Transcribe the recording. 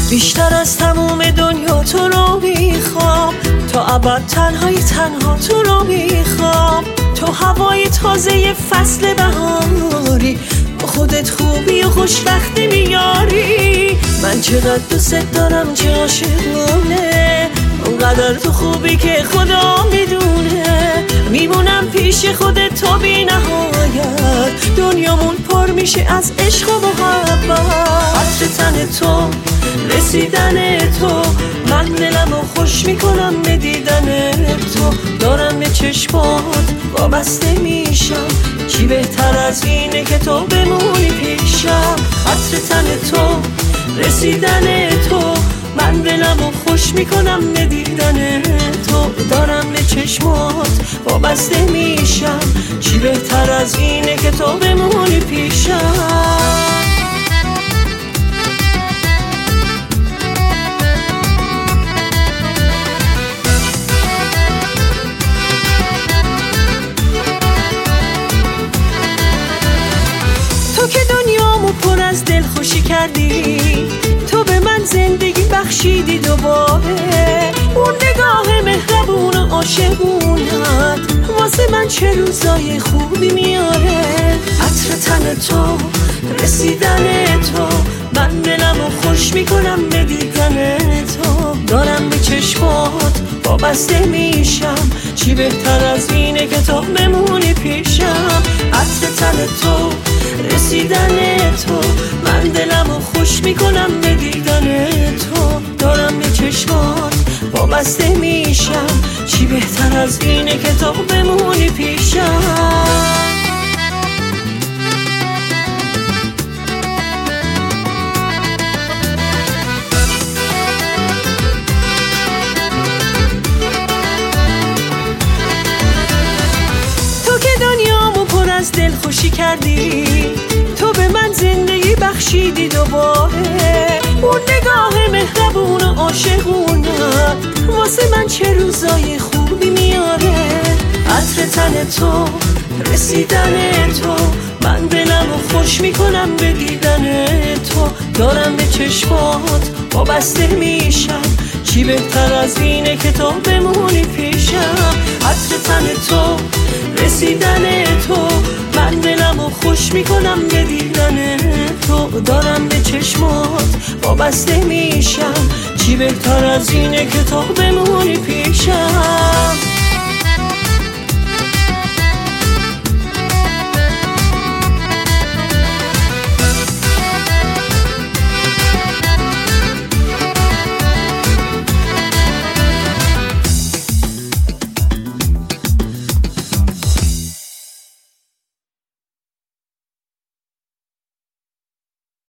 بیشتر از تموم دنیا تو رو میخوام، تا ابد تنها تو رو میخوام. تو هوای تازه فصل بهاری، با خودت خوبی و خوشبختی میاری. من چقدر دوست دارم، چه عاشقونه، اونقدر تو خوبی که خدا میدونه. میمونم پیش خودت تا بی نهایت، دنیامون پر میشه از عشق و محبت. عطر تن تو، رسیدن تو، من دلمو خوش میکنم به دیدن تو. دارم به چشمات وابسته میشم، چی بهتر از اینه که تو بمونی پیشم. عطر تن تو، رسیدن تو، من دلمو خوش میکنم به دیدن تو. دارم به چشمات وابسته میشم، چی بهتر از اینه که تو بمونی پیشم. تو که دنیامو پر از دلخوشی کردی، تو به من زندگی بخشیدی دوباره. اون نگاه مهربون و عاشقونت واسه من چه روزای خوبی میاره. عطر تن تو، رسیدن تو، من دلمو خوش میکنم به دیدن تو. دارم به چشمات وابسته میشم، چی بهتر از اینه که تو بمونی پیشم. عطر تن تو، رسیدن تو، من دلمو خوش میکنم به دیدن تو. دارم به چشمات وابسته میشم، چی بهتر از اینه که تو بمونی پیشم. تو که دنیامو پر از دلخوشی کردی، تو به من زندگی بخشیدی دوباره. اون نگاه مهربون و عاشقونت واسه من چه روزای خوبی میاره. عطر تن تو، رسیدن تو، من دلمو خوش میکنم به دیدن تو. دارم به چشمات وابسته میشم، چی بهتر از اینه که تو بمونی پیشم. عطر تن تو، رسیدن تو، من دلمو خوش میکنم به دیدن تو. دارم به چشمات وابسته میشم، چی بهتر از اینه که تو بمونی پیشم.